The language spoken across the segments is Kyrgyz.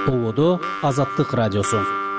Болоодо Азаттык радиосу.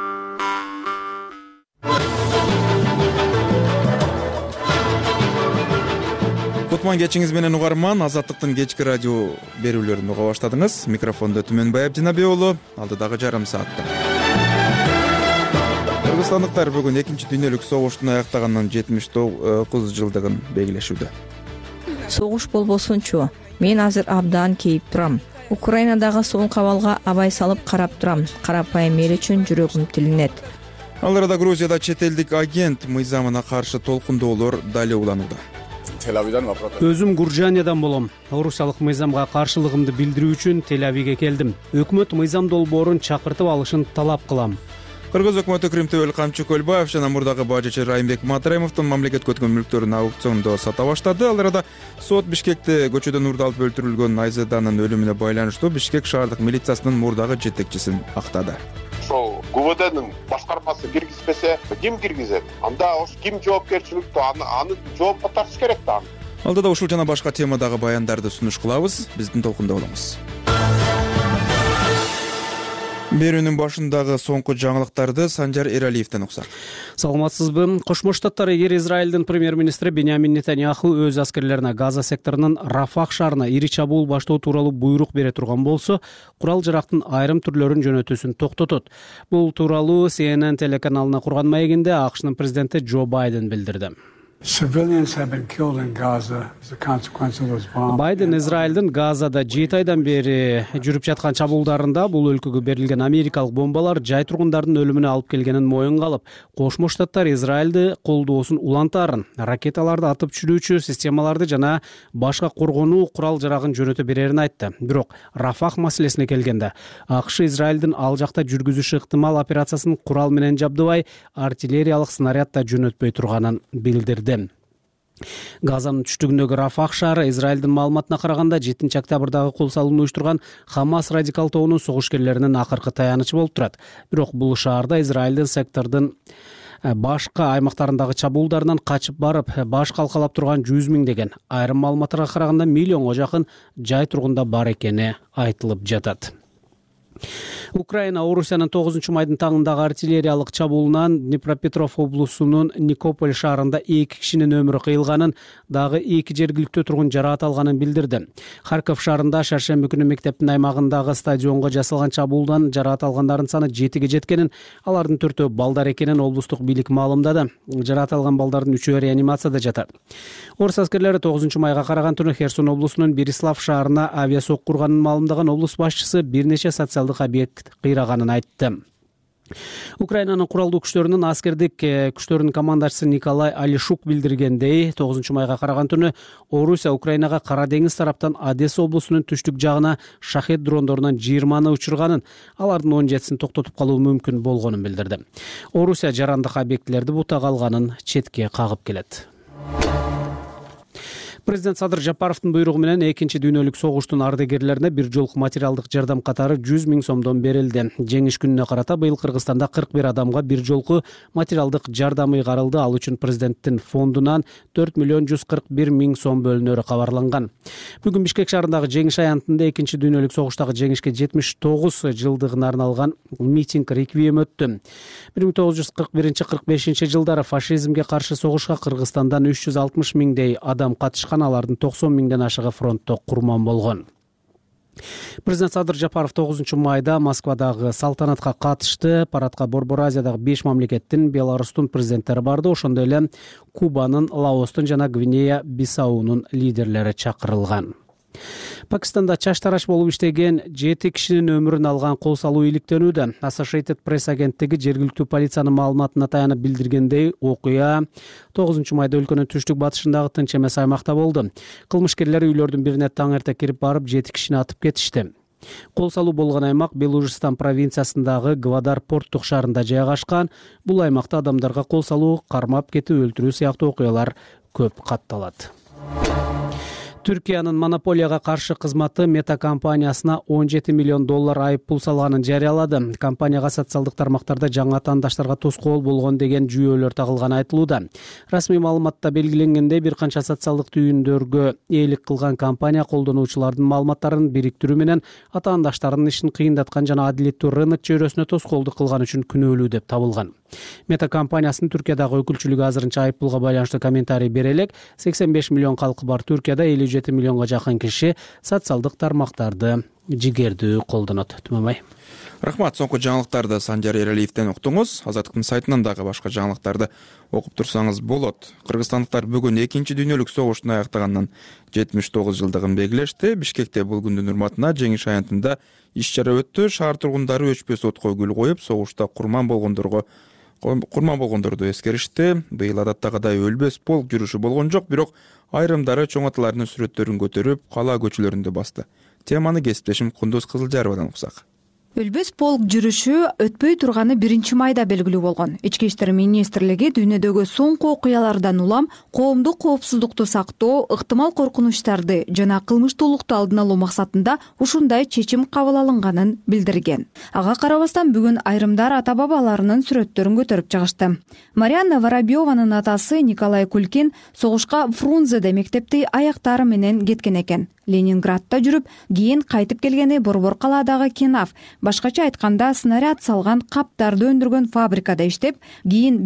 Кутман кечиңиз менен угарман, Азаттыктын кечки радио берүүлөрүн уга баштадыңыз. Микрофондо Түмөнбай Абдинабек уулу, алдыдагы жарым саатта. Кыргызстандыктар бүгүн 2 дүйнөлүк согуштун аяктаганынан 79 жылдыгын белгилешүүдө. Согуш болбосунчу, мен азыр абдан кейип турам. Украинадагы соңку абалга абай салып карап турам. Карапайым эл үчүн жүрөгүм тилинет. Ал арада Грузияда чет элдик агент мыйзамына каршы толкундоолор дали уланууда. Өзүм Гуржаниядан болом. Орусиялык мыйзамга каршылыгымды билдирүү үчүн Тель-Авивге келдим. Өкмөт мыйзам долбоорун чакыртып алышын талап кылам. Кыргыз өкмөтү Кримтөбөл Камчы Көлбаев жана мурдагы бажычы Райымбек Матраимовдун мамлекетке өткөн мүлктөрүн аукциондо сата баштады. Ал арада сот Бишкекте көчөдөн урдалып өлтүрүлгөн Айзаданын өлүмүнө байланыштуу Бишкек шаардык милициясынын мурдагы жетекчисин актады. Ошол ГУВДнын башкармасы киргизбесе, ким киргизет? Анда ким жоопкерчиликтүү, аны жоопко тартыш керек да. Алдыда ушул жана башка темадагы баяндарды сунуш кылабыз. Биздин толкунда болуңуз. Берүүнүн башындагы соңку жаңылыктарды Санжар Эралиевден уксак. Саламатсызбы? Кошмо Штаттар эгер Израилдин премьер-министри Беньямин Нетаньяху өз аскерлерине Газа секторунун Рафах шаарына ири чабуул баштоо тууралуу буйрук бере турган болсо, курал-жарактын айрым түрлөрүн жөнөтүүсүн токтотот. Бул тууралуу CNN телеканалына курган маегинде АКШнын президенти Джо Байден билдирди. Байден Израилдин Газада 7 айдан бери жүрүп жаткан чабуулдарында бул өлкөгө берилген америкалык бомбалар жай тургундардын өлүмүнө алып келгенин моюнга алып, Кошмо Штаттар Израилди колдоосун улантаарын, ракеталарды атып түшүрүүчү системаларды жана башка коргонуу курал-жарагын жөнөтө берерин айтты. Бирок Рафах маселесине келгенде, АКШ Израилдин ал жакта жүргүзүшү ыктымал операциясын курал менен жабдыбай, артиллериялык снаряд да жөнөтпөй турганын билдирди. Газанын түштүгүндөгү Рафах шаары Израилдин маалыматына караганда 7 октябрдагы кол салууну уюштурган Хамас радикал тобунун согушкерлеринин акыркы таянычы болуп турат. Бирок бул шаарда Израилдин сектордун башка аймактарындагы чабуулдарынан качып барып, баш калкалап турган 100 миңдеген, айрым маалыматтарга караганда миллионго жакын жай тургунда бар экени айтылып жатат. Украина Орусиянын 9-майдын таңындагы артиллериялык чабуулунан Днепропетров облусунун Никополь шаарында 2 кишинин өмүрү кыйылганын, дагы 2 жергиликтүү тургун жараат алганын билдирди. Харьков шаарында шаршемби күнү мектептин аймагындагы стадионго жасалган чабуулдан жараат алгандардын саны 7ге жеткенин, алардын 4-өө балдар экенин облустук бийлик маалымдады. Жараат алган балдардын 3-өө реанимацияда жатат. Орус аскерлери 9-майга караган түнү Херсон облусунун Берислав шаарына авиасок курганын маалымдаган облус башчысы бир нече социалдык объект кыйраганын айтты. Украинанын куралдуу күчтөрүнүн аскердик күчтөрүнүн командачысы Николай Алишук билдиргендей, 9-майга караган түнү Орусия Украинага Кара деңиз тараптан Одесса облусунун түштүк жагына шахет дрондорунан 20 учурганын, алардын 17син токтотуп калуу мүмкүн болгонун билдирди. Орусия жарандык объектилерди бутага алганын четке кагып келет. Президент Садыр Жапаровдун буйругу менен 2 дүйнөлүк согуштун ардагерлерине бир жолку материалдык жардам катары 100 миң сомдон берилди. Жеңиш күнүнө карата быйыл Кыргызстанда 41 адамга бир жолку материалдык жардам ыйгарылды. Ал үчүн президенттин фондунан 4 миллион 141 миң сом бөлүнөрү кабарланган. Бүгүн Бишкек шаарындагы Жеңиш аянтында 2 дүйнөлүк согуштагы жеңишке 79 жылдыгына арналган митинг реквием өттү. 1941-45 жылдары фашизмге каршы согушка Кыргызстандан 360 миңдей адам катышкан, алардын 90 миңден ашыгы фронтто курман болгон. Президент Садыр Жапаров 9-майда Москвадагы салтанатка катышты. Парадка Борбор Азиядагы 5 мамлекеттин, Беларустун президенттери барды. Ошондой эле Кубанын, Лаостун жана Гвинея Бисаунун лидерлери чакырылган. Пакистанда чаштараш болуп иштеген 7 кишинин өмүрүн алган кол салуу иликтенүүдө. Associated Press агенттиги жергиликтүү полициянын маалыматына таянып билдиргендей, окуя 9-майда өлкөнүн түштүк батышындагы тынч эмес аймакта болду. Кылмышкерлер үйлөрдүн бирине таң эрте кирип барып 7 кишини атып кетишти. Кол салуу болгон аймак Белужистан провинциясындагы Гвадар порттук шаарында жайгашкан. Бул аймакта адамдарга кол салуу, кармап кетип өлтүрүү сыяктуу окуялар көп катталат. Түркиянын монополияга каршы кызматы Мета компаниясына $17 миллион айып пул салганын жарыялады. Компанияга социалдык тармактарда жаңы атаандаштарга тоскоол болгон деген жүйөлөр тагылганы айтылууда. Расмий маалыматта белгиленгендей, бир канча социалдык түйүндөргө ээлик кылган компания колдонуучулардын маалыматтарын бириктирүү менен атаандаштарынын ишин кыйындаткан жана адилеттүү рынок чөйрөсүнө тоскоолдук кылган үчүн күнөөлүү деп табылган. Мета компаниясынын Түркиядагы өкүлчүлүгү азырынча айып пулга байланыштуу комментарий бере элек. 85 миллион калкы бар Түркияда 57 миллионго жакын киши социалдык тармактарды жигердүү колдонот. Түмөмай. Рахмат, соңку жаңылыктарды Санжар Эралиевден уктуңуз. Азаттыктын сайтынан дагы башка жаңылыктарды окуп турсаңыз болот. Кыргызстандыктар бүгүн 2-чи дүйнөлүк согуштун аяктаганынан 79 жылдыгын белгилешти. Бишкекте бул күндүн урматына жеңиш аянтында иш-чара өттү. Шаар тургундары өчпөс отко гүл коюп, согушта курман болгондорду эскеришти. Быйыл адаттагыдай өлбөс полк жүрүшү болгон жок, бирок айрымдары чоң аталарынын сүрөттөрүн көтөрүп, кала көчөлөрүндө басты. Теманы кесиптешим Кундуз Кызылжаровадан уксак. Өлбөс полк жүрүшү өтпөй турганы 1-майда белгилүү болгон. Ички иштер министрлиги дүйнөдөгү соңку окуялардан улам коомдук коопсуздукту сактоо, ыктымал коркунучтарды жана кылмыштуулукту алдын алуу максатында ушундай чечим кабыл алынганын билдирген. Ага карабастан бүгүн айрымдар ата-бабаларынын сүрөттөрүн көтөрүп чыгышты. Марьяна Воробьеванын атасы Николай Кулькин согушка Фрунзеде мектепти аяктары менен кеткен экен. Ленинградта жүрүп, кийин кайтып келгени Борбор калаадагы Кенав, башкача айтканда снаряд салган каптарды өндүргөн фабрикада иштеп, кийин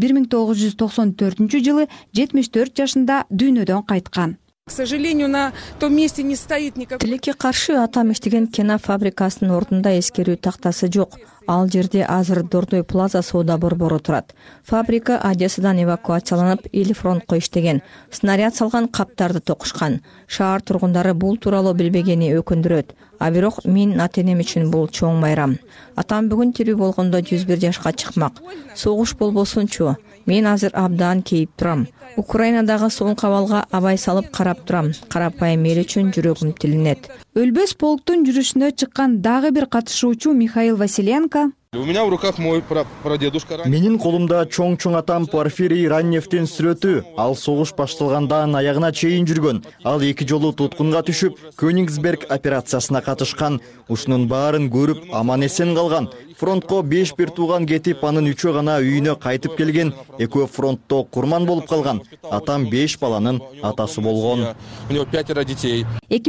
1994-жылы 74 жашында дүйнөдөн кайткан. К сожалению, на том месте не стоит никакой... Тилекке каршы атам иштеген Кенав фабрикасынын ордунда эскерүү тактасы жок. Ал жерде азыр Дордой Плаза соода борбору турат. Фабрика Одессадан эвакуацияланып, эл фронтко иштеген. Снаряд салган каптарды токушкан. Шаар тургундары бул тууралуу билбегени өкүндүрөт. А бирок мен ата-энем үчүн бул чоң майрам. Атам бүгүн тирүү болгондо 101 жашка чыкмак. Согуш болбосунчу. Мен азыр абдан кейип турам. Украинадагы соңку абалга абай салып карап турам. Карапайым эл үчүн жүрөгүм тилинет. Өлбөс полктун жүрүшүнө чыккан дагы бир катышуучу Михаил Василенко: У меня в руках мой прадедушка. Менин колумда чоң атам Порфирий Ранневдин сүрөтү. Ал согуш башталгандан аягына чейин жүргөн. Ал 2 жолу туткунга түшүп, Кёнигсберг операциясына катышкан. Ушунун баарын көрүп, аман эсен калган. Фронтко 5 бир тууган кетип, анын 3-өө гана үйүнө кайтып келген. Экөө фронтто курман болуп калган. Атам 5 баланын атасы болгон. У него 5 детей.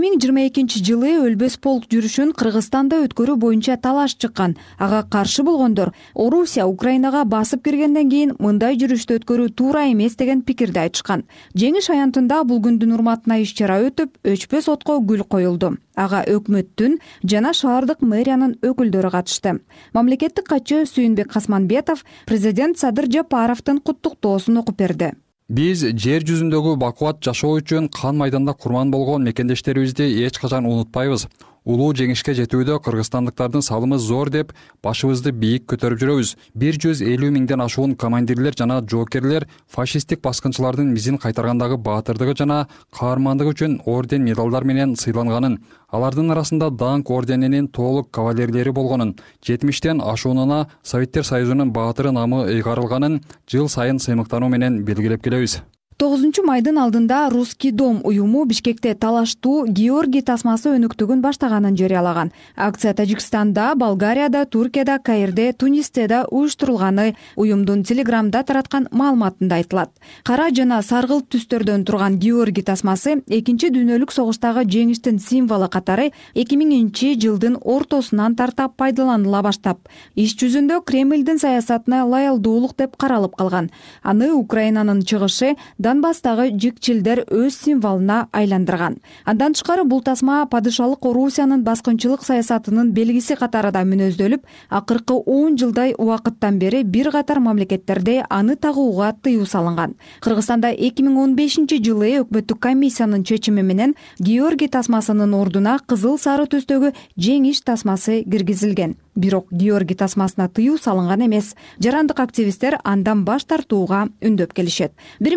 2022-жылы Өлбөс полк жүрүшүн Кыргызстанда өткөрүү боюнча талаш чыккан. Ага каршы болгондор Орусия Украинага басып киргенден кийин мындай жүрүштү өткөрүү туура эмес деген пикирди айтышкан. Жеңиш аянтында бул күндүн урматына иш-чара өтүп, өчпөс отко гүл коюлду. Ага өкмөттүн жана шаардык мэриянын өкүлдөрү катышты. Мамлекеттик катчы Сүйүнбек Касманбетов президент Садыр Жапаровдун куттуктоосун окуп берди. Биз жер жүзүндөгү бакубат жашоо үчүн кан майданда курман болгон мекендештерибизди эч качан унутпайбыз. Улуу жеңишке жетүүдө кыргызстандыктардын салымы зор деп башыбызды бийик көтөрүп жүрөбүз. 150 миңден ашуун командирлер жана жоокерлер фашисттик баскынчылардын мизин кайтаргандагы баатырдыгы жана каармандыгы үчүн орден медалдар менен сыйланганын, алардын арасында Даңк орденинин толук кавалерлери болгонун, 70тен ашуунуна Советтер Союзунун баатыры намы ыйгарылганын жыл сайын сыймыктануу менен белгилеп келебиз. 9 майдын алдында Русский дом уюму Бишкекте талаштуу Георгий тасмасы өнүктүгүн баштаганын жарыялаган. Акция Тажикстанда, Болгарияда, Туркияда, Каирде, Тунисте да уюштурулганы уюмдун Телеграмда тараткан маалыматында айтылат. Кара жана саргылт түстөрдөн турган Георгий тасмасы 2-чи дүйнөлүк согуштагы жеңиштин символу катары 2000-жылдын ортосунан тарта пайдаланыла баштап, иш жүзүндө Кремлдин саясатына лоялдуулук деп каралып калган. Аны Украинанын чыгышы Донбасстагы жикчилдер өз символуна айландырган. Андан тышкары бул тасма падышалык Орусиянын баскынчылык саясатынын белгиси катарында мүнөздөлүп, акыркы 10 жылдай убакыттан бери бир катар мамлекеттерде аны тагууга тыюу салынган. Кыргызстанда 2015-жылы өкмөттүк комиссиянын чечими менен Георгий тасмасынын ордуна кызыл сары түстөгү жеңиш тасмасы киргизилген. бирок Георгий тасмасына тыюу салынган эмес. Жарандык активисттер андан баш тартууга үндөп келишет.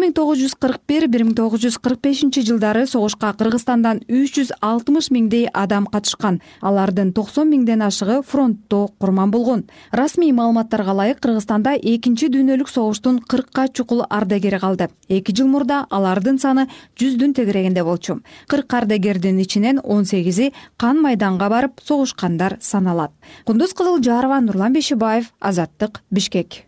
1941-1945 жылдары согушка Кыргызстандан 360 миңдей адам катышкан. Алардын 90 миңден ашыгы фронтто курман болгон. Расмий маалыматтарга ылайык Кыргызстанда 2 дүйнөлүк согуштун 40 чукул ардагери калды. 2 жыл мурда алардын саны 100дүн тегерегинде болчу. 40 ардагердин ичинен 18и кан майданга барып согушкандар саналат. Кундуз Кызылжарова, Нурлан Бешибаев, Азаттык, Бишкек.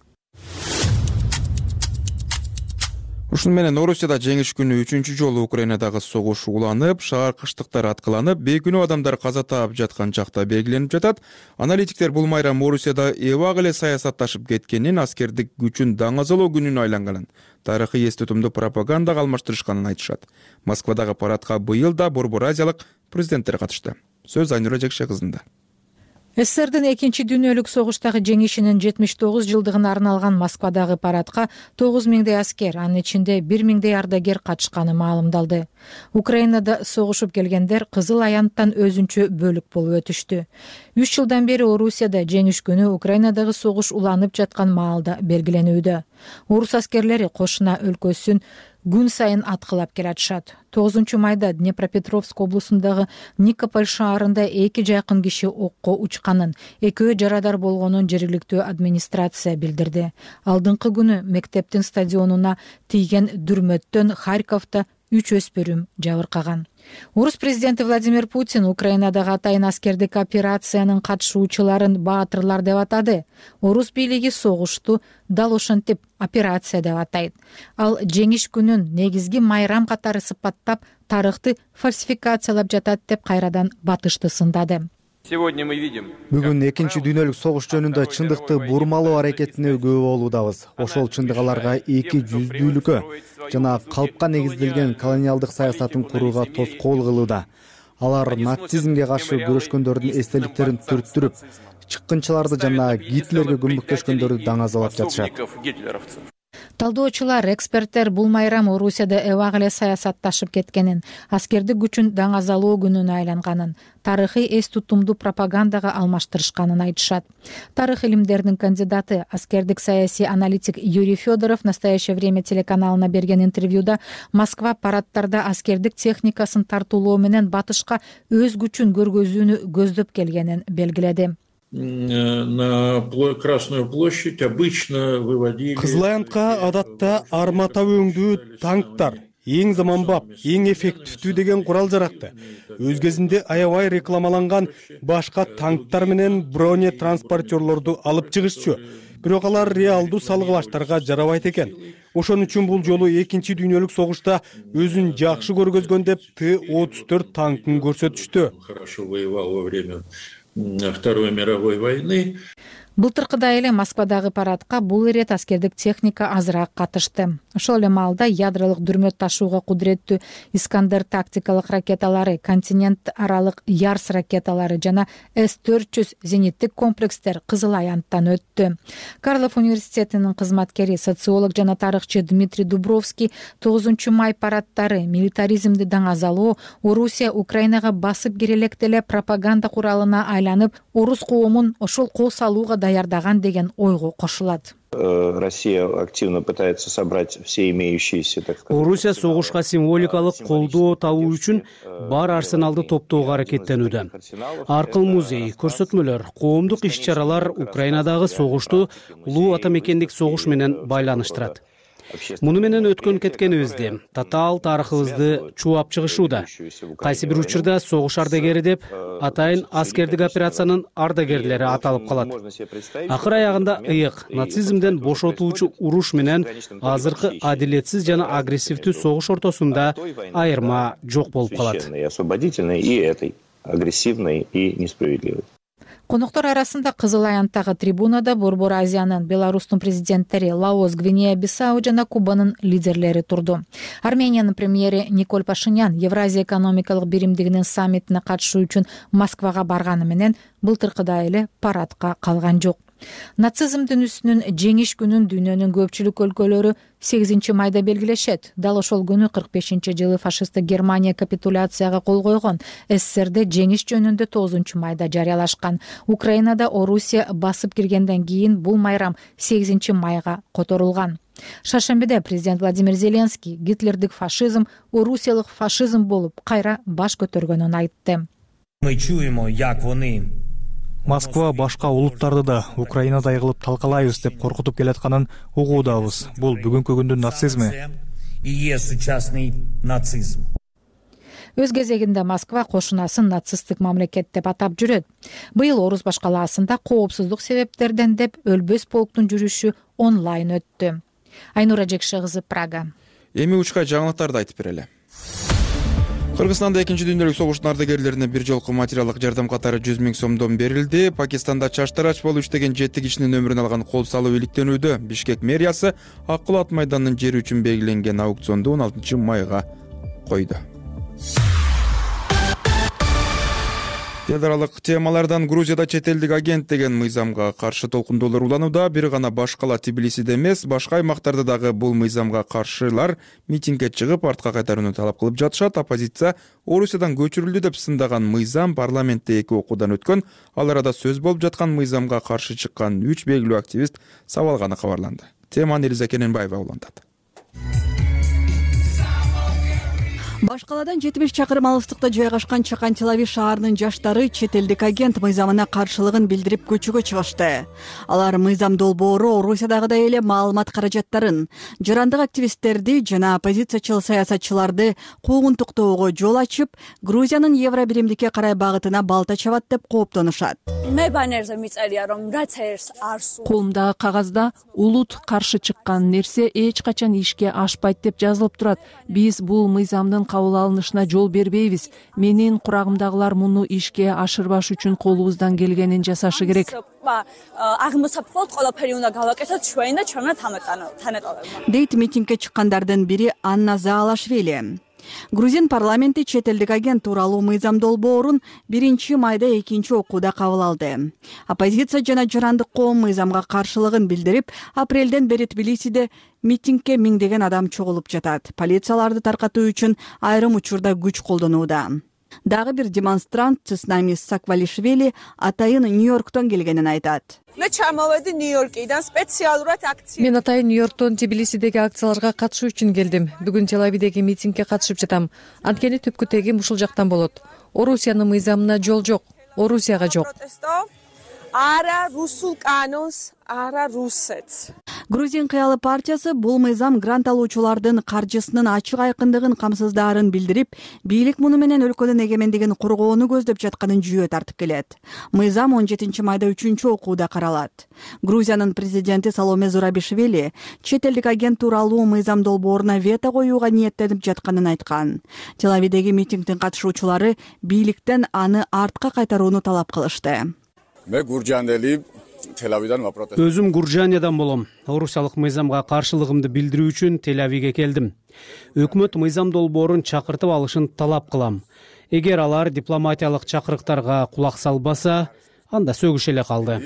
Ушуну менен Орусияда жеңиш күнү 3-чү жолу Украинадагы согуш уланып, шаар кыштыктар аткыланып, бейкүнөө адамдар каза таап жаткан жакта белгиленип жатат. Аналитиктер бул майрам Орусияда эбак эле саясатташып кеткенин, аскердик күчүн даңазалоо күнүнө айланганын, тарыхый эс тутумду пропагандага алмаштырышканын айтышат. Москвадагы парадка быйыл да Борбор Азиялык президенттер катышты. Сөз Айнура Жекше кызында. СССРдин 2 дүйнөлүк согуштагы жеңишинин 79 жылдыгына арналган Москвадагы парадка 9 миңдей аскер, анын ичинде 1 миңдей ардагер катышканы маалымдалды. Украинада согушуп келгендер Кызыл аянттан өзүнчө бөлүк болуп өтүштү. 3 жылдан бери Орусияда жеңиш күнү Украинадагы согуш уланып жаткан маалда белгиленүүдө. Орус аскерлери кошуна өлкөсүн күн сайын аткылап келатышат. 9 майда Днепропетровск облусундагы Никополь шаарында 2 жакын киши окко учканын, 2 жарадар болгонун жергиликтүү администрация билдирди. Алдыңкы күнү мектептин стадионуна тийген дүрмөттөн Харьковдо 3 өспүрүм жабыркаган. Орус президенти Владимир Путин Украинадагы атайын аскердик операциянын катышуучуларын баатырлар деп атады. Орус бийлиги согушту дал ошентип операция деп атайт. Ал жеңиш күнүн негизги майрам катары сыпаттап, тарыхты фальсификациялап жатат деп кайрадан батышты сындады. Бүгүн 2 дүйнөлүк согуш жөнүндө чындыкты бурмалоо аракетине күбө болуудабыз. Ошол чындык аларга 200дүүлүккө жана калпка негизделген колониалдык саясатын курууга тоскоол кылууда. Алар нацизмге каршы күрөшкөндөрдүн эстеликтерин түрттүрүп, чыккынчыларды жана Гитлерге көмөктөшкөндөрдү даңазалап жатышат. Талдоочулар, эксперттер бул майрам Орусияда эбак эле саясатташып кеткенин, аскердик күчүн даңазалоо күнүнө айланганын, тарыхый эс тутумду пропагандага алмаштырышканын айтышат. Тарых илимдеринин кандидаты, аскердик саясий аналитик Юрий Федоров в «Настоящее время» телеканалына берген интервьюда Москва парадтарда аскердик техникасын тартуулоо менен батышка өз күчүн көргөзүүнү көздөп келгенин белгиледи. На Красную площадь обычно выводили... Кызыл аянтка адатта армата өңдүү танктар, эң заманбап, эң эффективдүү деген курал жаракты. Өз кезинде аябай рекламаланган башка танктар менен броне транспортерлорду алып чыгышчу. Бирок алар реалдуу салгылаштарга жарабайт экен. Ошон үчүн бул жолу 2 дүйнөлүк согушта өзүн жакшы көргөзгөн деп Т-34 танкын көрсөтүштү. Хорошо воевал во время Второй мировой войны. Былтыркыдай эле Москвадагы парадка бул ирет аскердик техника азыраак катышты. Ошол эле маалда ядролук дүрмөт ташууга кудуреттүү Искандер тактикалык ракеталары, континент аралык Ярс ракеталары жана С-400 зениттик комплекстер Кызыл аянттан өттү. Карлов университетинин кызматкери, социолог жана тарыхчы Дмитрий Дубровский 9 май парадтары милитаризмди даңазалоо Орусия Украинага басып кирелек деле пропаганда куралына айланып, орус коомун ошол кол салууга даярдаган деген ойго кошулат. Россия активно пытается собрать все имеющиеся, так сказать. Орусия согушка символикалык колдоо табуу үчүн бар арсеналды топтоого аракеттенүүдө. Аркыл музей, көрсөтмөлөр, коомдук иш-чаралар Украинадагы согушту улуу ата мекендик согуш менен байланыштырат. Муну менен өткөн кеткенибизди, татаал тарыхыбызды чуап чыгышууда. Кайсы бир учурда согуш ардагери деп атайын аскердик операциянын ардагерлери аталып калат. Акыр аягында ыйык, нацизмден бошотуучу уруш менен азыркы адилетсиз жана агрессивдүү согуш ортосунда айырма жок болуп калат. Освободительной и этой агрессивной и несправедливой. Коноктор арасында Кызыл аянттагы трибунада Борбор Азиянын, Беларустун президенттери, Лаос, Гвинея Бисау жана Кубанын лидерлери турду. Армениянын премьери Николь Пашинян Евразия экономикалык биримдигинин саммитине катышуу үчүн Москвага барганы менен былтыркыдай эле парадка калган жок. Нацизмдин үстүнөн жеңиш күнүн дүйнөнүн көпчүлүк өлкөлөрү 8 майда белгилешет. Дал ошол күнү 45-жылы фашисттик Германия капитуляцияга кол койгон. СССРде жеңиш жөнүндө 9 майда жарыялашкан. Украинада Орусия басып киргенден кийин бул майрам 8 майга которулган. Шаршембиде президент Владимир Зеленский гитлердик фашизм орусиялык фашизм болуп кайра баш көтөргөнүн айтты. Мы чуємо, як вони Москва башка улуттарды да Украинадай кылып талкалайбыз деп коркутуп келатканын угуудабыз. Бул бүгүнкү күндүн нацизми. Өз кезегинде Москва кошунасын нацисттик мамлекет деп атап жүрөт. Быйыл Орус башкалаасында коопсуздук себептерден деп өлбөс полктун жүрүшү онлайн өттү. Айнура Жекше кызы, Прага. Эми учка жаңылыктарды айтып берели. Кыргызстанда 2-дүйнөлүк согуштун ардагерлерине бир жолку материалдык жардам катары 100 000 сомдон берилди. Пакистанда чаштарач болуп иштеген 7 кишинин өмүрүн алган кол салуу иликтенүүдө. Бишкек мэриясы Аккулат майданынын жери үчүн белгиленген аукционду 16 майга койду. Эл аралык темалардан Грузияда чет элдик агент деген мыйзамга каршы толкундоолор уланууда. Бир гана башкала Тбилисиде эмес, башка аймактарда дагы бул мыйзамга каршылар митингге чыгып, артка кайтарууну талап кылып жатышат. Оппозиция Орусиядан көчүрүлдү деп сындаган мыйзам парламентте 2 окуудан өткөн. Ал арада сөз болуп жаткан мыйзамга каршы чыккан 3 белгилүү активист сабалганы кабарланды. Теманы Элиза Кененбаева улантат. Башкаладан 70 чакырым алыстыкта жайгашкан Чакан Телави шаарынын жаштары чет элдик агент мыйзамына каршылыгын билдирип көчөгө чыгышты. Алар мыйзам долбоору Орусиядагыдай эле маалымат каражаттарын, жарандык активисттерди жана оппозициячыл саясатчыларды куугунтуктоого жол ачып, Грузиянын евро биримдикке карай багытына балта чабат деп кооптонушат. Колумдагы кагазда улут каршы чыккан нерсе эч качан ишке ашпайт деп жазылып турат. Биз бул мыйзамдын кабыл алынышына жол бербейбиз. Менин курагымдагылар муну ишке ашырбаш үчүн колубуздан келгенин жасашы керек. Дейт митингге чыккандардын бири Анна Заалашвили. Грузин парламенти чет элдик агент тууралуу мыйзам долбоорун 1 майда 2 окууда кабыл алды. Оппозиция жана жарандык коом мыйзамга каршылыгын билдирип, апрелден бери Тбилисиде митингге миңдеген адам чогулуп жатат. Полицияларды таркатуу үчүн айрым учурда күч колдонууда. Дагы бир демонстрант Цыснамис Саквалишвили атайын Нью-Йорктон келгенин айтат. Мен атайын Нью-Йорктон Тбилисидеги акцияларга катышуу үчүн келдим. Бүгүн Тель-Авивдеги митингге катышып жатам. Анткени түпкү тегим ушул жактан болот. Орусиянын мыйзамына жол жок, Орусияга жок. Грузин кыялы партиясы бул мыйзам грант алуучулардын каржысынын ачык айкындыгын камсыздаарын билдирип, бийлик муну менен өлкөнүн эгемендигин коргоону көздөп жатканын жүйө тартып келет. Мыйзам 17 майда 3 окууда каралат. Грузиянын президенти Саломе Зурабишвили чет элдик агент тууралуу мыйзам долбооруна вето коюуга ниеттенип жатканын айткан. Тель-Авивдеги митингдин катышуучулары бийликтен аны артка кайтарууну талап кылышты. Өзүм Гуржаниядан болом. Орусиялык мыйзамга каршылыгымды билдирүү үчүн Тель-Авивге келдим. Өкмөт мыйзам долбоорун чакыртып алышын талап кылам. Эгер алар дипломатиялык чакырыктарга кулак салбаса, анда сөгүш эле калды.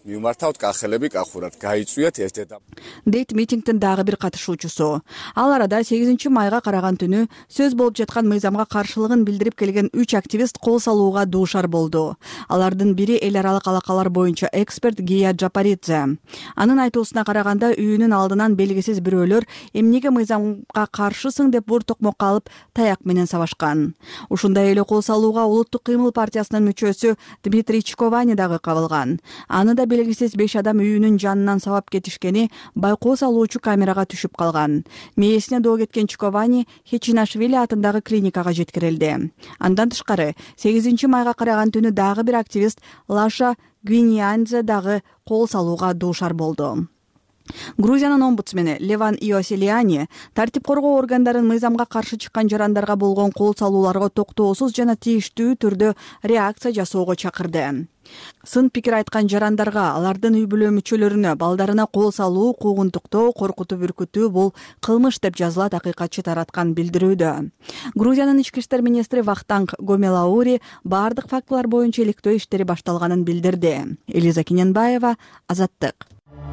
Дейт митингдин дагы бир катышуучусу. Ал арада 8 майга караган түнү сөз болуп жаткан мыйзамга каршылыгын билдирип келген 3 активист кол салууга дуушар болду. Алардын бири эл аралык алакалар боюнча эксперт Гия Джапаридзе. Анын айтуусуна караганда үйүнүн алдынан белгисиз бирөөлөр эмнеге мыйзамга каршысың деп бур токмокко алып таяк менен сабашкан. Ушундай эле кол салууга Улуттук кыймыл партиясынын мүчөсү Дмитрий Чковани дагы кабылган. Аны да белгисиз 5 адам үйүнүн жанынан сабап кетишкени байкоо салуучу камерага түшүп калган. Мээсине доо кеткен Чковани Хечинашвили атындагы клиникага жеткирилди. Андан тышкары 8 майга караган түнү дагы бир активист Лаша Гвиньянзе дагы кол салууга дуушар болду. Грузиянын омбудсмени Леван Иоселиани тартип коргоо органдарын мыйзамга каршы чыккан жарандарга болгон кол салууларга токтоосуз жана тийиштүү түрдө реакция жасоого чакырды. Сын пикир айткан жарандарга алардын үй бүлө мүчөлөрүнө балдарына кол салуу, куугунтуктоо, коркутуп үркүтүү бул кылмыш деп жазылат акыйкатчы тараткан билдирүүдө. Грузиянын ички иштер министри Вахтанг Гомелаури баардык фактылар боюнча иликтөө иштери башталганын билдирди. Элиза Кененбаева, Азаттык.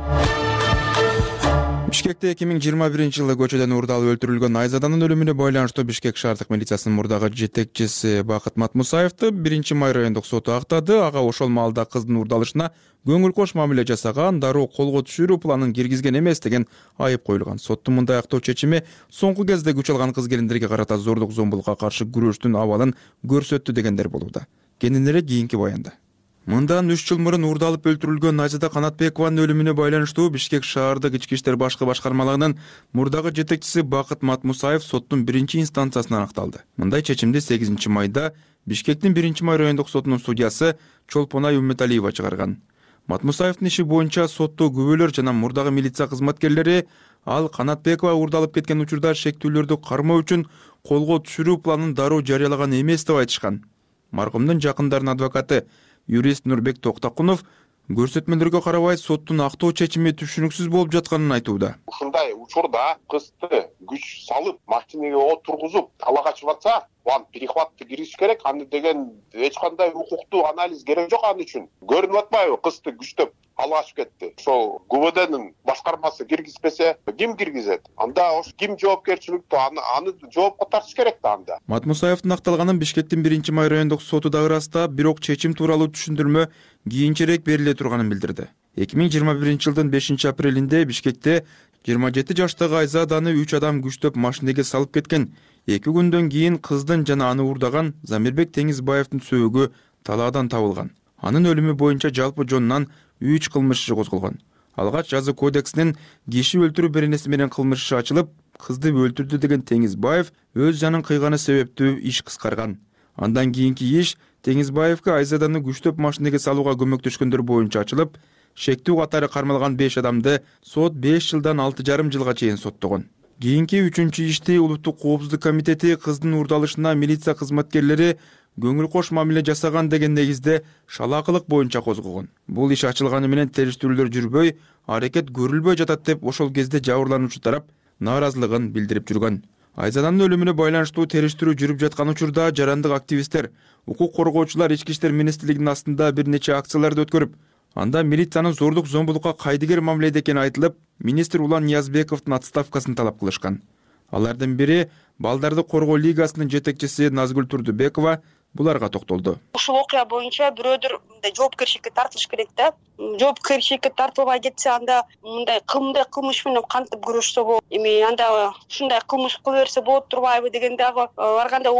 Бишкекте 2021-жылы көчөдөн уурдалып өлтүрүлгөн Айзаданын өлүмүнө байланыштуу Бишкек шаардык милициясынын мурдагы жетекчиси Бакыт Матмусаевди 1-май райондук соту актады. Ага ошол маалда кыздын уурдалышына көңүл кош мамиле жасаган, дароо колго түшүрүү планын киргизген эмес деген айып коюлган. Соттун мындай актоо чечими соңку кезде күч алган кыз келиндерге карата зордук зомбулукка каршы күрөштүн абалын көрсөттү дегендер болууда. Кененирээк кийинки баянда. Мындан 3 жыл мурун уурдалып өлтүрүлгөн Айзада Канатбекованын өлүмүнө байланыштуу Бишкек шаардык ички иштер башкы башкармалыгынын мурдагы жетекчиси Бакыт Матмусаев соттун 1-инстанциясынан акталды. Мындай чечимди 8-майда Бишкектин 1-май райондук сотунун судьясы Чолпонай Үммөталиева чыгарган. Матмусаевдин иши боюнча сотто күбөлөр жана мурдагы милиция кызматкерлери ал Канатбекова уурдалып кеткен учурда шектүүлөрдү кармоо үчүн колго түшүрүү планын дароо жарыялаган эмес деп айтышкан. Маркумдун жакындарынын адвокаты юрист Нурбек Токтакунов көрсөтмөлөргө карабай соттун актоо чечими түшүнүксүз болуп жатканын айтууда. Ушундай учурда кызды күч салып, машинеге отургузуп, талаага чыгып атса, аны перехватты киргизиш керек. Аны деген эч кандай укуктуу анализ керек жок аны үчүн. Көрүнүп атпайбы, кызды күчтөп алга чыгып кетти. Ошол ГУВДнын башкармасы киргизбесе, ким киргизет? Анда ошо ким жоопкерчиликтүү? Аны жоопко тартыш керек да анда. Матмусаевдин акталганын Бишкектин 1-май райондук соту да ырастап, бирок чечим тууралуу түшүндүрмө кийинчерээк бериле турганын билдирди. 2021-жылдын 5-апрелинде Бишкекте 27 жаштагы Айзаданы 3 адам күчтөп машинеге салып кеткен. 2 күндөн кийин кыздын жана аны уурдаган Замирбек Теңизбаевдин сөөгү талаадан табылган. Анын өлүмү боюнча жалпы жонунан 3 кылмыш иши козголгон. Алгач жаза кодексинин киши өлтүрүү беренеси менен кылмыш иши ачылып, кызды өлтүрдү деген Теңизбаев өз жанын кыйганы себептүү иш кыскарган. Андан кийинки иш Теңизбаевге Айзаданы күчтөп машинеге салууга көмөктөшкөндөр боюнча ачылып, шектүү катары кармалган 5 адамды сот 5 жылдан 6,5 жылга чейин соттогон. Кийинки 3-чү ишти Улуттук коопсуздук комитети кыздын уурдалышына милиция кызматкерлери көңүл кош мамиле жасаган деген негизде шалаакылык боюнча козгогон. Бул иш ачылганы менен териштирүүлөр жүрбөй, аракет көрүлбөй жатат деп ошол кезде жабырлануучу тарап нааразылыгын билдирип жүргөн. Айзаданын өлүмүнө байланыштуу териштирүү жүрүп жаткан учурда жарандык активисттер, укук коргоочулар ички иштер министрлигинин астында бир нече акцияларды өткөрүп, анда милициянын зордук зомбулукка кайдыгер мамиледе экени айтылып, министр Улан Ниязбековдун отставкасын талап кылышкан. Алардын бири Балдарды коргоо лигасынын жетекчиси Назгүл Турдубекова буларга токтолду. Ушул окуя боюнча бирөөдөр мындай жоопкерчиликке тартылыш керек да. Жоопкерчиликке тартылбай кетсе, анда мындай кылмыш менен кантип күрөшсө болот? Эми анда ушундай кылмыш кыла берсе болот турбайбы деген дагы ар кандай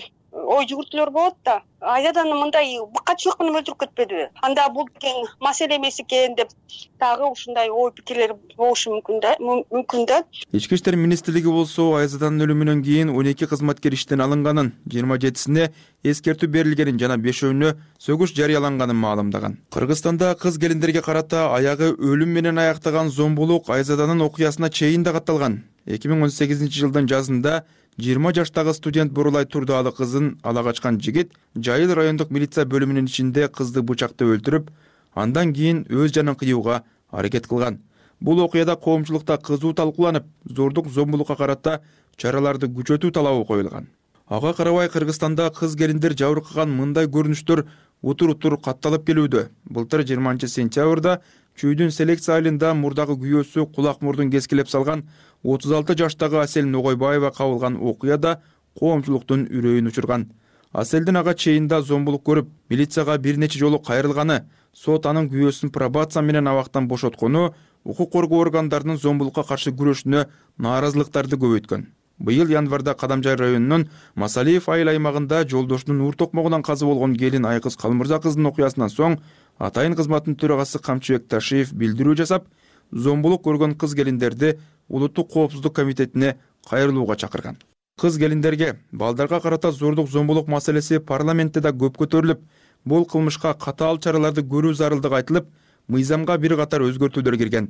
ой жүгүртүүлөр болот да. Айзаданы мындай быккачылык менен өлтүрүп кетпедиби? Анда бул тең маселе эмес экен деп дагы ушундай ой пикирлер болушу мүмкүн да. Ички иштер министрлиги болсо Айзаданын өлүмүнөн кийин 12 кызматкер иштен алынганын, 27-сине эскертүү берилгенин жана 5-өөнө сөгүш жарыяланганын маалымдаган. Кыргызстанда кыз келиндерге карата аягы өлүм менен аяктаган зомбулук Айзаданын окуясына чейин да катталган. 2018-жылдын жазында 20 жаштагы студент Бурулай Турдаалы кызын ала качкан жигит Жайыл райондук милиция бөлүмүнүн ичинде кызды бычактап өлтүрүп, андан кийин өз жанын кыюуга аракет кылган. Бул окуяда коомчулукта кызуу талкууланып, зордук зомбулукка карата чараларды күчөтүү талабы коюлган. Ага карабай Кыргызстанда кыз келиндер жабыркаган мындай көрүнүштөр утур катталып келүүдө. Былтыр 20-сентябрда Чүйдүн селекция айылында мурдагы күйөөсү кулак мурдун кескилеп салган 36 жаштагы Асель Ногойбаева кабылган окуяда коомчулуктун үрөйүн учурган. Аселдин ага чейинда зомбулук көрүп, милицияга бир нече жолу кайрылганы, сот анын күйөөсүн пробация менен абактан бошоткону, укук коргоо органдарынын зомбулукка каршы күрөшүнө нааразылыктарды көбөйткөн. Быйыл январда Кадамжай районунун Масалиев айыл аймагында жолдошунун уур токмогунан каза болгон келин Айкыз Калмырза кыздын окуясынан соң атайын кызматтын төрагасы Камчыбек Ташиев билдирүү жасап, зомбулук көргөн кыз келиндерди Улуттук коопсуздук комитетине кайрылууга чакырган. Кыз келиндерге балдарга карата зордук зомбулук маселеси парламентте да көп көтөрүлүп, бул кылмышка катаал чараларды көрүү зарылдыгы айтылып, мыйзамга бир катар өзгөртүүлөр кирген.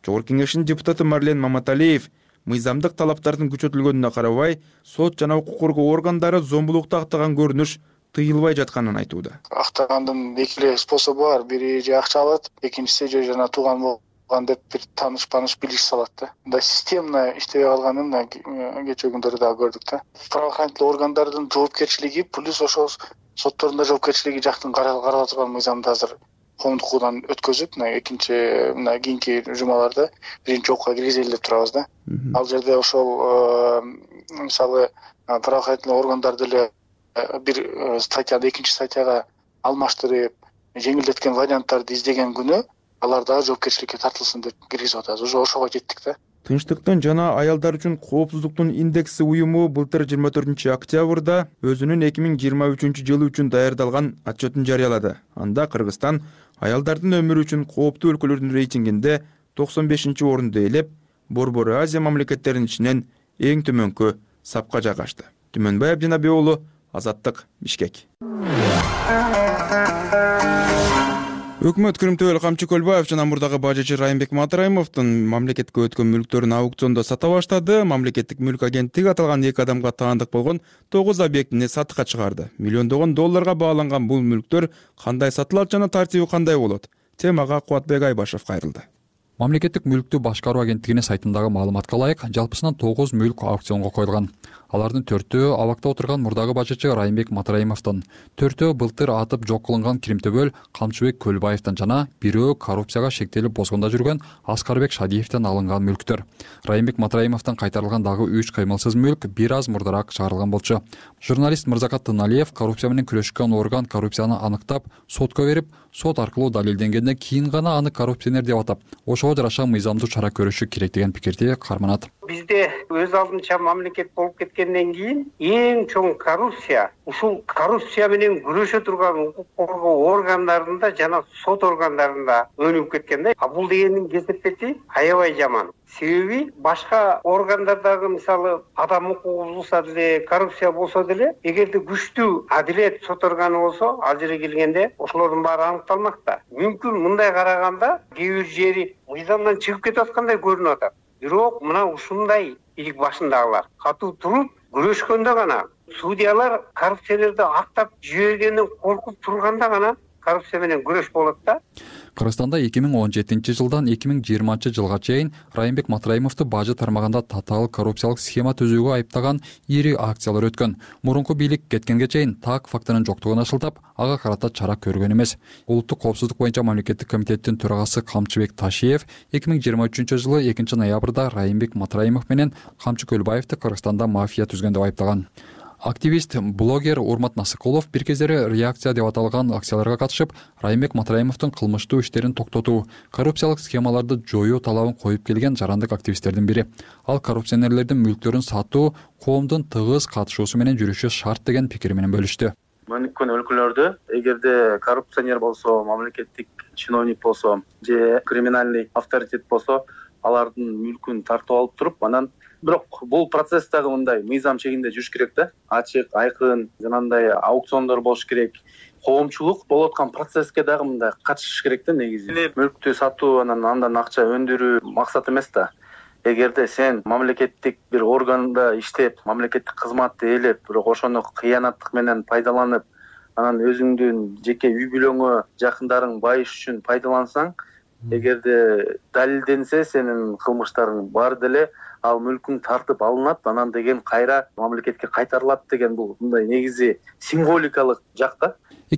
Жогорку Кеңештин депутаты Марлен Маматалиев мыйзамдык талаптардын күчөтүлгөнүнө карабай, сот жана укук коргоо органдары зомбулукту актаган көрүнүш тыйылбай жатканын айтууда. Актагандын эки эле способу бар. Бири же акча алат, экинчиси же жана тууган болгон деп бир тааныш билиш салат да. Мындай системно иштебей калганын кечээ күндөрү дагы көрдүк да. Правоохранительный органдардын жоопкерчилиги плюс ошол соттордун да жоопкерчилиги жактын каралып турган мыйзамды азыр коомдук укугудан өткөзүп, экинчи кийинки жумаларда биринчи окууга киргизели деп турабыз да. Ал жерде ошол мисалы правоохранительный органдар деле бир статьяны экинчи статьяга алмаштырып, жеңилдеткен варианттарды издеген күнү алар дагы жоопкерчиликке тартылсын деп киргизип атабыз. Уже ошого жеттик да. Тынчтыктын жана аялдар үчүн коопсуздуктун индекси уюму былтыр 24-октябрда өзүнүн 2023-жылы үчүн даярдалган отчетун жарыялады. Анда Кыргызстан аялдардын өмүрү үчүн кооптуу өлкөлөрдүн рейтингинде 95-орунду ээлеп, Борбор Азия мамлекеттеринин ичинен эң төмөнкү сапка жайгашты. Түмөнбай Абдинабек уулу, Азаттык, Бишкек. Өкмөт Крым Төбөл Камчы Көлбаев жана мурдагы бажычы Райымбек Матраимовдун мамлекетке өткөн мүлктөрүн аукциондо сата баштады. Мамлекеттик мүлк агенттиги аталган 2 адамга таандык болгон 9 объектини сатыкка чыгарды. Миллиондогон долларга бааланган бул мүлктөр кандай сатылат жана тартиби кандай болот? Темага Кубатбек Айбашев кайрылды. Мамлекеттик мүлктү башкаруу агенттигинин сайтындагы маалыматка ылайык, жалпысынан 9 мүлк аукционго коюлган. Алардын 4-өө абакта отурган мурдагы бажычы Райымбек Матраимовдон, 4-өө былтыр атып жок кылынган Кримтөбөл Камчыбек Көлбаевден жана 1-өө коррупцияга шектелип бозгонда жүргөн Аскарбек Шадиевден алынган мүлктөр. Райымбек Матраимовдон кайтарылган дагы 3 кыймылсыз мүлк бир аз мурдараак чыгарылган болчу. Журналист Мырзакат Тыналиев коррупция менен күрөшкөн орган коррупцияны аныктап, сотко берип, сот аркылуу далилденгенден кийин гана аны коррупционер деп атап, ошого жараша мыйзамдуу чара көрүшү керек деген пикирди карманат. Бизде өз алдынча мамлекет болуп кеткенден кийин эң чоң коррупция ушул коррупция менен күрөшө турган укук коргоо органдарында жана сот органдарында өнүгүп кеткен да. Бул дегендин кесепети аябай жаман. Себеби башка органдардагы мисалы адам укугу бузулса деле, коррупция болсо деле, эгерде күчтүү адилет сот органы болсо, ал жерге келгенде ошолордун баары аныкталмакта. Мүмкүн мындай караганда кээ бир жери мыйзамдан чыгып кетип аткандай көрүнүп атат. Бирок мына ушундай илик башындагылар катуу туруп күрөшкөндө гана, судьялар коррупционерди актап жибергенден коркуп турганда гана коррупция менен күрөш болот да. Кыргызстанда 2017-жылдан 2020-жылга чейин Райымбек Матраимовду бажы тармагында татаал коррупциялык схема түзүүгө айыптаган ири акциялар өткөн. Мурунку бийлик кеткенге чейин так фактынын жоктугун ашылтап, ага карата чара көргөн эмес. Улуттук коопсуздук боюнча мамлекеттик комитеттин төрагасы Камчыбек Ташиев 2023-жылы 2-ноябрда Райымбек Матраимов менен Камчы Көлбаевди Кыргызстанда мафия түзгөн деп айыптаган. Активист, блогер Урмат Насыкулов бир кездери реакция деп аталган акцияларга катышып, Райымбек Матраимовдун кылмыштуу иштерин токтотуу, коррупциялык схемаларды жоюу талабын коюп келген жарандык активисттердин бири. Ал коррупционерлердин мүлктөрүн сатуу коомдун тыгыз катышуусу менен жүрүшү шарт деген пикири менен бөлүштү. Өнүккөн өлкөлөрдө эгерде коррупционер болсо, мамлекеттик чиновник болсо, же криминальный авторитет болсо, алардын мүлкүн тартып алып туруп, анан бирок бул процесс дагы мындай мыйзам чегинде жүрүш керек да. Ачык, айкын, жанагындай аукциондор болуш керек. Коомчулук болуп аткан процесске дагы мындай катышыш керек да негизи. Мүлктү сатуу, андан акча өндүрүү максат эмес да. Эгерде сен мамлекеттик бир органда иштеп, мамлекеттик кызматты ээлеп, бирок ошону кыянаттык менен пайдаланып, анан өзүңдүн жеке үй бүлөңө, жакындарың байыш үчүн пайдалансаң, эгерде далилденсе сенин кылмыштарың бар деле, ал мүлкүң тартып алынат, анан деген кайра мамлекетке кайтарылат деген бул мындай негизи символикалык жакта.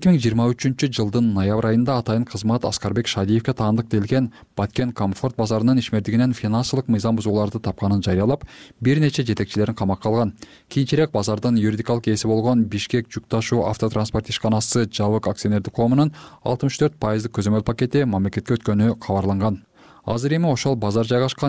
2023-жылдын ноябрь айында атайын кызмат Аскарбек Шадиевге таандык делген Баткен Комфорт базарынын ишмердигинен финансылык мыйзам бузууларды тапканын жарыялап, бир нече жетекчилерин камакка алган. Кийинчерээк базардын юридикалык ээси болгон Бишкек жүк ташуу автотранспорт ишканасы Жабык акционердик коомунун 64% көзөмөл пакети мамлекетке өткөнү кабарланган. Азыр эми ошол базар жайгашкан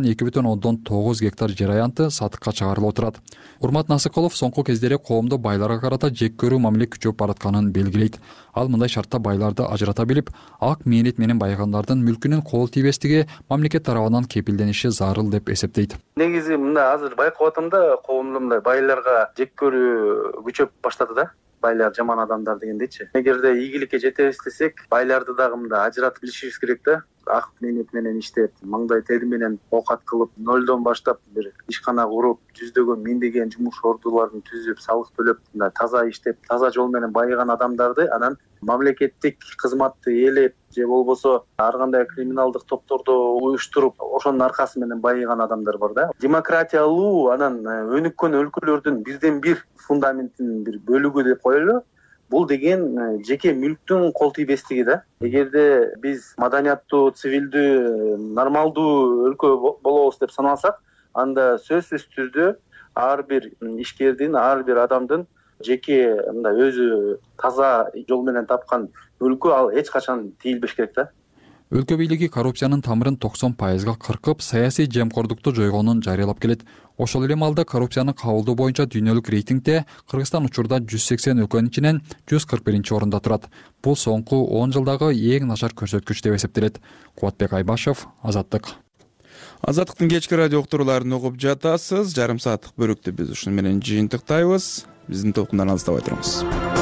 2,9 гектар жер аянты сатыкка чыгарылып отурат. Урмат Насыкулов соңку кездери коомдо байларга карата жек көрүү мамиле күчөп баратканын белгилейт. Ал мындай шартта байларды ажырата билип, ак мээнет менен байыгандардын мүлкүнүн кол тийбестиги мамлекет тарабынан кепилдениши зарыл деп эсептейт. Негизи мындай азыр байкап атам да, коомдо мындай байларга жек көрүү күчөп баштады да. Байлар жаман адамдар дегендейчи. Эгерде ийгиликке жетебиз десек, байларды дагы мындай ажыратып билишибиз керек да. ак мээнет менен иштеп, маңдай тери менен оокат кылып, нөлдөн баштап бир ишкана куруп, жүздөгөн, миңдеген жумуш ордуларын түзүп, салык төлөп, мындай таза иштеп, таза жол менен байыган адамдарды анан мамлекеттик кызматты ээлеп же болбосо ар кандай криминалдык топторду уюштуруп, ошонун аркасы менен байыган адамдар бар да. Демократиялуу анан өнүккөн өлкөлөрдүн бирден бир фундаментинин бир бөлүгү деп коелу. Бул деген жеке мүлктүн кол тийбестиги да. Эгерде биз маданияттуу, цивилдүү, нормалдуу өлкө болобуз деп санасак, анда сөзсүз түрдө ар бир ишкердин, ар бир адамдын жеке мындай өзү таза жол менен тапкан өлкө ал эч качан тийилбеш керек да. Өлкө бийлиги коррупциянын тамырын 90%га кыркып, саясий жемкордукту жойгонун жарыялап келет. Ошол эле маалда коррупцияны кабылдоо боюнча дүйнөлүк рейтингде Кыргызстан учурда 180 өлкөнүн ичинен 141-орунда турат. Бул соңку 10 жылдагы эң начар көрсөткүч деп эсептелет. Кубатбек Айбашев, Азаттык. Азаттыктын кечки радио уктурууларын угуп жатасыз. Жарым сааттык бөлүктү биз ушуну менен жыйынтыктайбыз. Биздин толкундан алыстабай туруңуз.